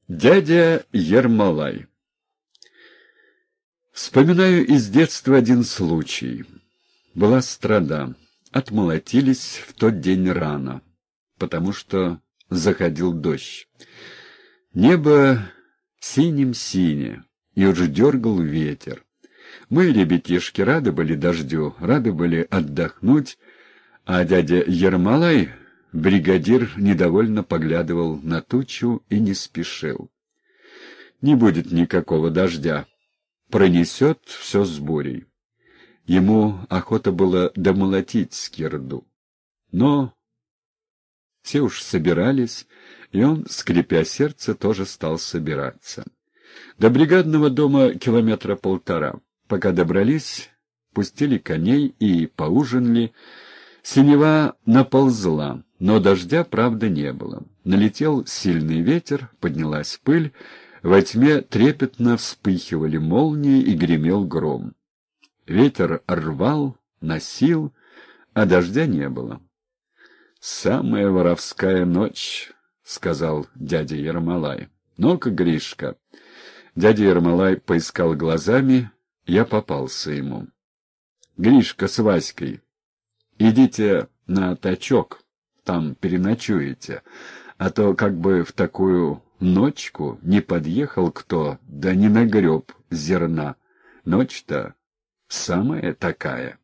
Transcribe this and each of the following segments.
Дядя Ермолай. Вспоминаю из детства один случай. Была страда. Отмолотились в тот день рано, потому что заходил дождь. Небо синим-синее, и уже дергал ветер. Мы, ребятишки, рады были дождю, рады были отдохнуть, а дядя Ермолай, бригадир, недовольно поглядывал на тучу и не спешил. Не будет никакого дождя, пронесет все с бурей. Ему охота было домолотить скирду. Но все уж собирались, и он, скрипя сердце, тоже стал собираться. До бригадного дома километра полтора. Пока добрались, пустили коней и поужинали. Синева наползла, но дождя, правда, не было. Налетел сильный ветер, поднялась пыль, во тьме трепетно вспыхивали молнии и гремел гром. Ветер рвал, носил, а дождя не было. «Самая воровская ночь», — сказал дядя Ермолай. «Ну-ка, Гришка». Дядя Ермолай поискал глазами, я попался ему. «Гришка с Васькой, идите на тачок, там переночуете, а то как бы в такую ночку не подъехал кто, да не нагреб зерна. Ночь-то самая такая».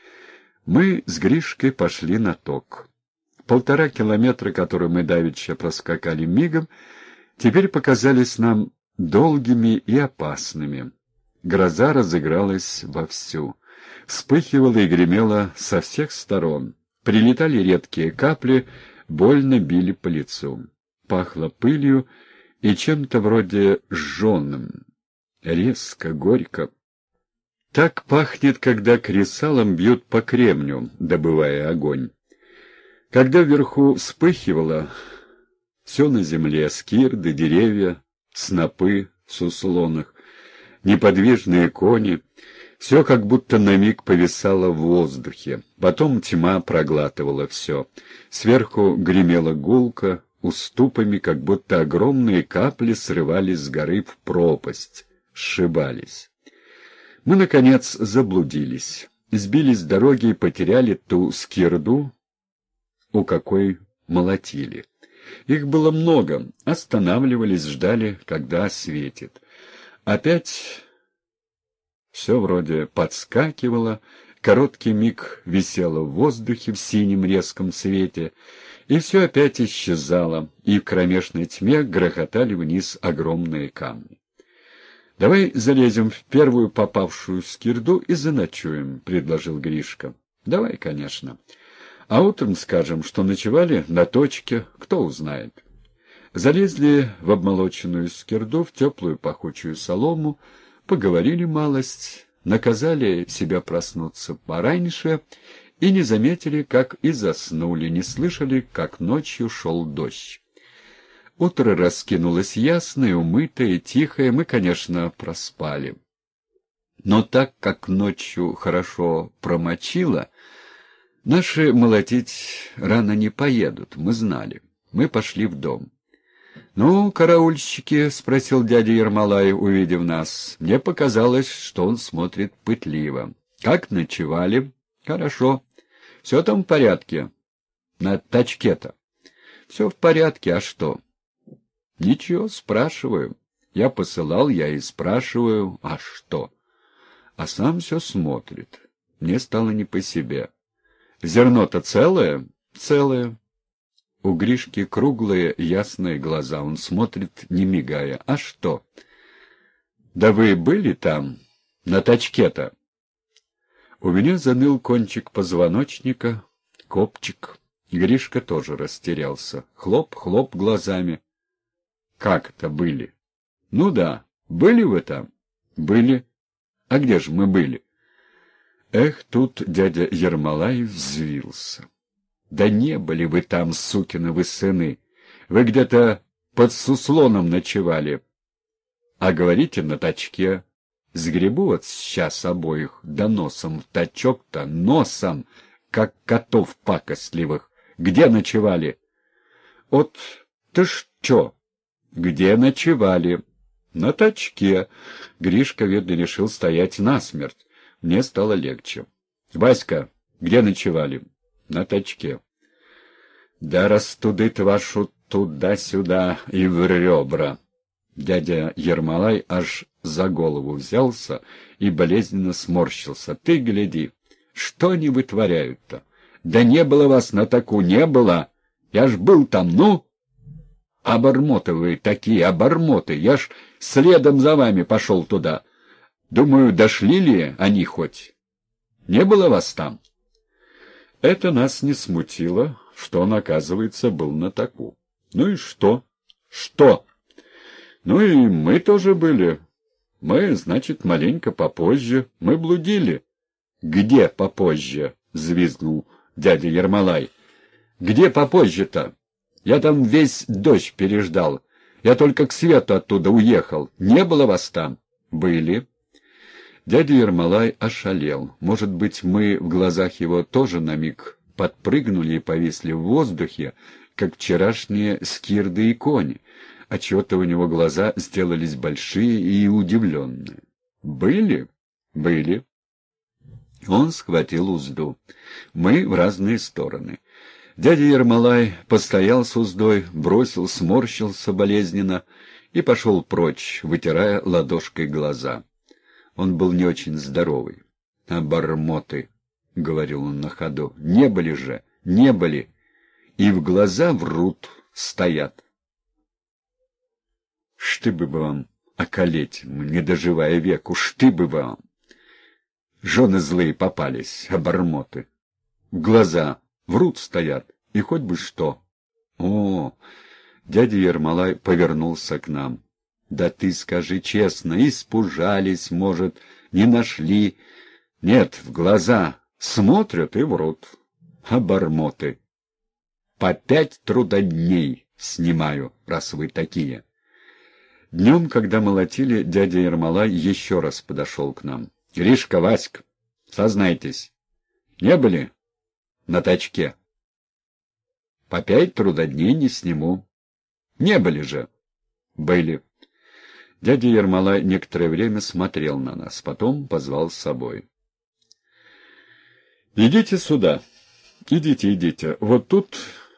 Мы с Гришкой пошли на ток. 1,5 километра, которые мы давеча проскакали мигом, теперь показались нам долгими и опасными. Гроза разыгралась вовсю. Вспыхивала и гремела со всех сторон. Прилетали редкие капли, больно били по лицу. Пахло пылью и чем-то вроде жженым. Резко, горько. Так пахнет, когда кресалом бьют по кремню, добывая огонь. Когда вверху вспыхивало, все на земле — скирды, деревья, снопы в суслонах, неподвижные кони — все как будто на миг повисало в воздухе. Потом тьма проглатывала все. Сверху гремела гулко, уступами, как будто огромные капли срывались с горы в пропасть, сшибались. Мы, наконец, заблудились, сбились с дороги и потеряли ту скирду, у какой молотили. Их было много, останавливались, ждали, когда светит. Опять все вроде подскакивало, короткий миг висело в воздухе в синем резком свете, и все опять исчезало, и в кромешной тьме грохотали вниз огромные камни. «Давай залезем в первую попавшую скирду и заночуем», — предложил Гришка. «Давай, конечно. А утром скажем, что ночевали на точке, кто узнает». Залезли в обмолоченную скирду, в теплую пахучую солому, поговорили малость, наказали себя проснуться пораньше и не заметили, как и заснули, не слышали, как ночью шел дождь. Утро раскинулось ясное, умытое, тихое, мы, конечно, проспали. Но так как ночью хорошо промочило, наши молотить рано не поедут, мы знали. Мы пошли в дом. «Ну, караульщики?» — спросил дядя Ермолай, увидев нас. Мне показалось, что он смотрит пытливо. «Как ночевали?» «Хорошо. Все там в порядке?» «На тачке-то?» «Все в порядке, а что?» «Ничего, спрашиваю. Я посылал, я и спрашиваю, а что?» А сам все смотрит. Мне стало не по себе. «Зерно-то целое?» «Целое». У Гришки круглые ясные глаза, он смотрит, не мигая. «А что?» «Да вы были там, на тачке-то?» У меня заныл кончик позвоночника, копчик. Гришка тоже растерялся. Хлоп глазами. «Как это были?» «Ну да, были вы там?» «Были. А где же мы были?» Эх, тут дядя Ермолай взвился. «Да не были вы там, сукины вы сыны! Вы где-то под Суслоном ночевали. А говорите, на тачке. Сгребу вот сейчас обоих, да носом в тачок-то, носом, как котов пакостливых. Где ночевали?» «От, ты ж чё? Где ночевали? На точке. Гришка, видно, решил стоять насмерть. Мне стало легче. Васька, где ночевали? На точке. Да растудит вашу туда-сюда и в ребра. Дядя Ермолай аж за голову взялся и болезненно сморщился. Ты гляди, что они вытворяют-то? Да не было вас на таку, не было. Я ж был там, ну... Обормоты вы такие, обормоты. Я ж следом за вами пошел туда. Думаю, дошли ли они хоть? Не было вас там? Это нас не смутило, что он, оказывается, был на таку. Ну и что? Что? Ну и мы тоже были. Мы, значит, маленько попозже. Мы блудили. Где попозже? Взвизгнул дядя Ермолай. Где попозже-то? Я там весь дождь переждал. Я только к свету оттуда уехал. Не было вас там? Были. Дядя Ермолай ошалел. Может быть, мы в глазах его тоже на миг подпрыгнули и повисли в воздухе, как вчерашние скирды и кони, отчего-то у него глаза сделались большие и удивленные. «Были? Были». Он схватил узду. Мы в разные стороны. Дядя Ермолай постоял с уздой, бросил, сморщился болезненно и пошел прочь, вытирая ладошкой глаза. Он был не очень здоровый. «Обормоты», — говорил он на ходу, — «не были же, не были. И в глаза врут, стоят». «Шты бы вам околеть, не доживая веку, шты бы вам». Жены злые попались, обормоты. В глаза врут, стоят, и хоть бы что. О, дядя Ермолай повернулся к нам. Да ты скажи честно, испужались, может, не нашли. Нет, в глаза смотрят и врут. Обормоты. По 5 трудодней снимаю, раз вы такие. Днем, когда молотили, дядя Ермолай еще раз подошел к нам. Гришка, Васька, сознайтесь, не были на точке? По 5 трудодней не сниму. Не были же? Были. Дядя Ермолай некоторое время смотрел на нас, потом позвал с собой. «Идите сюда. Идите, идите. Вот тут...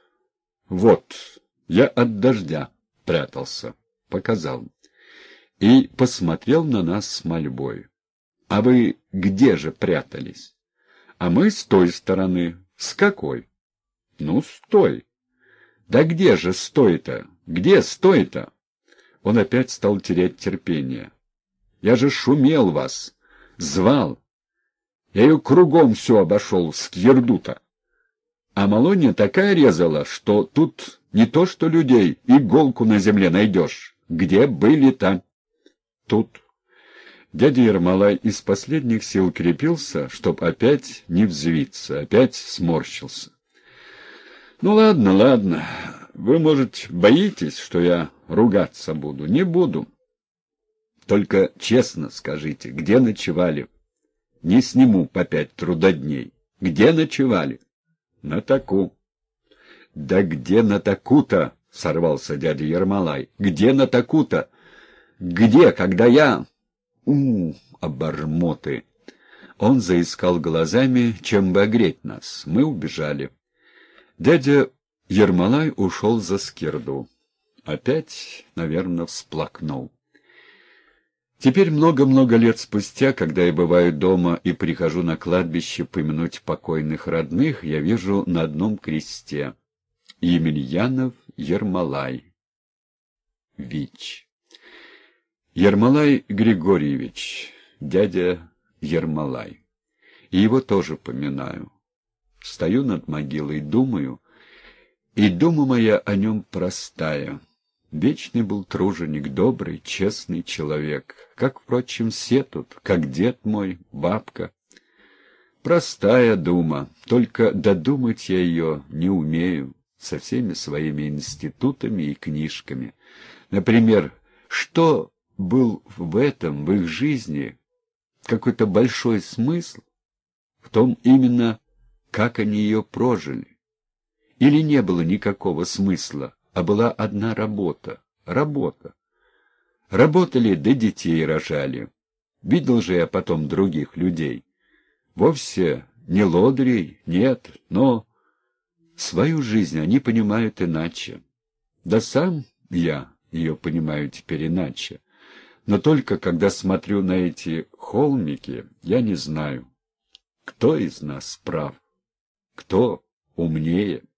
Вот. Я от дождя прятался». Показал. И посмотрел на нас с мольбой. «А вы где же прятались?» «А мы с той стороны». «С какой?» «Ну, с той». «Да где же стой-то? Где стой-то?» Он опять стал терять терпение. «Я же шумел вас, звал. Я ее кругом все обошел, скирду-то. А Малонья такая резала, что тут не то что людей, иголку на земле найдешь. Где были-то?» «Тут». Дядя Ермолай из последних сил крепился, чтоб опять не взвиться, опять сморщился. «Ну ладно, ладно. Вы, может, боитесь, что я ругаться буду? Не буду. Только честно скажите, где ночевали? Не сниму по 5 трудодней. Где ночевали?» «На таку». «Да где на таку-то?» — сорвался дядя Ермолай. «Где на таку-то? Где, когда я...» Обормоты. Он заискал глазами, чем бы огреть нас. Мы убежали. Дядя Ермолай ушел за скирду. Опять, наверное, всплакнул. Теперь много-много лет спустя, когда я бываю дома и прихожу на кладбище помянуть покойных родных, я вижу на одном кресте Емельянов Ермолай. ВИЧ. Ермолай Григорьевич, дядя Ермолай. И его тоже поминаю. Стою над могилой, думаю, и дума моя о нем простая. Вечный был труженик, добрый, честный человек, как, впрочем, все тут, как дед мой, бабка. Простая дума, только додумать я ее не умею, со всеми своими институтами и книжками. Например, что был в этом, в их жизни, какой-то большой смысл, в том именно, как они ее прожили. Или не было никакого смысла, а была одна работа, Работа. Работали, да детей рожали. Видел же я потом других людей. Вовсе не лодырей, нет, но свою жизнь они понимают иначе. Да сам я ее понимаю теперь иначе. Но только когда смотрю на эти холмики, я не знаю, кто из нас прав, кто умнее.